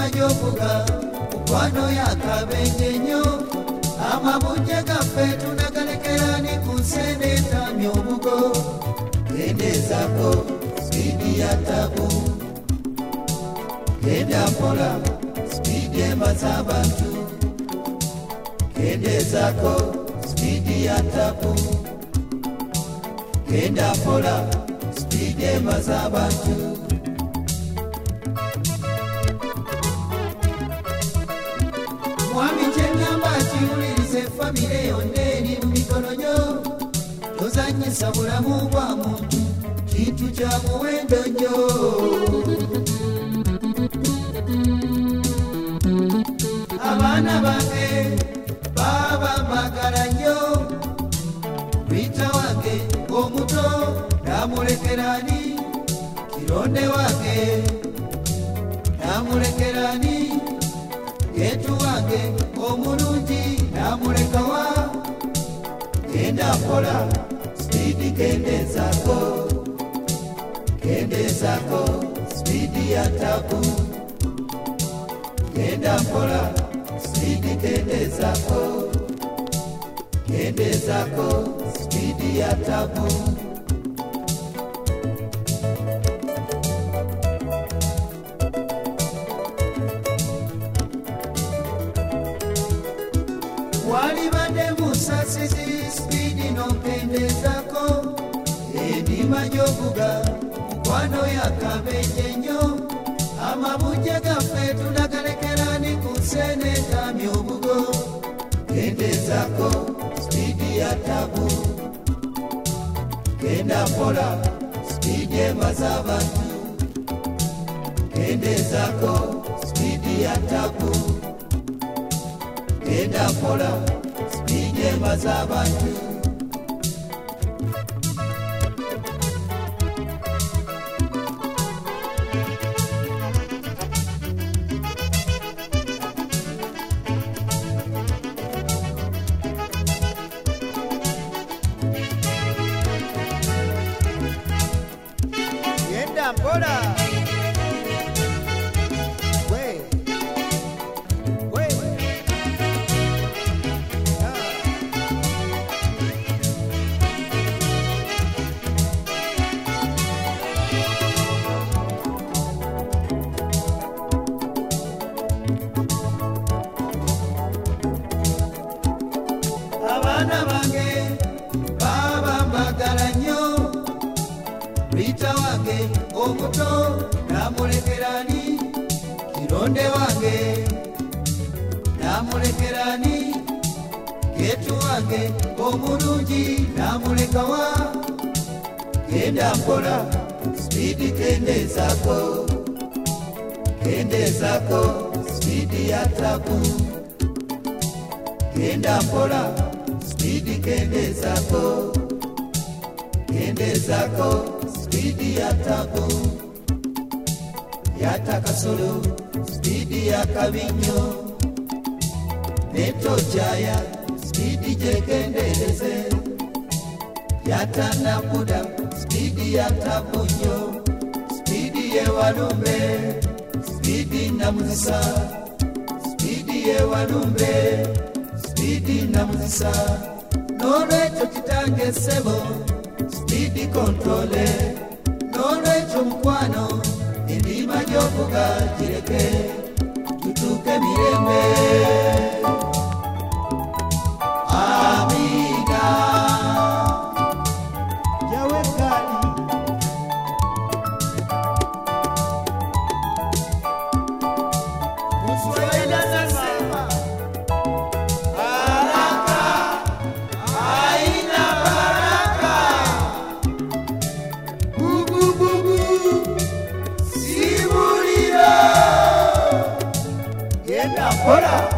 majovuga mukwano yakabenyenyo amabunje gaffe tunagalekerani kunsende tamya obugo kendezako spidi ya tabu kenda mpola spidi emaza abantu kendezako spidi ya tabu kenda mpola spidi emaza abantu mwami kyenyamba kiwulirize famire yonna eri mu mikono gyo tozanyisa bulamu bwa muntu kintu kya muwendo nnyo abaana bange baba magala nnyo Rita wange omuto namulekerani kironde wange namulekerani Yetu wange omulungi namulekawa kenda mpola spidi kendezako spidi ya tabu kenda mpola spidi kendezako spidi ya tabu walibadde musasizi spidi nokendezako endima gyovuga mukwano yakabenje nnyo amabunje gaffe tunagalekerani ku nsene tamya obugo kendezako spidi ya tabu kenda mpola spidi emaza abantu kendezako spidi ya tabu kenda mpola spidi emaza abantu kenda mpola abaana bange baba mbagala nnyo Rita wange omuto namulekerani kironde wange namulekerani Yetu wange omulungi namulekawa kenda mpola spidi kendezako spidi ya tabu kenda mpola spidi kendezako spidi ya tabu yatakasolo spidi ya kabinyo netojaya spidi jekendeleze yatanakuda spidi ya tabu nnyo spidi ye walumbe spidi namuzisa spidi ye walumbe spidi namuzisa nolwekyo kitange sebo spidi kontrole nolwekyo mukwano endima gyovuga gireke tutuke mirembe amina jawekali Muswahili anasema Hola.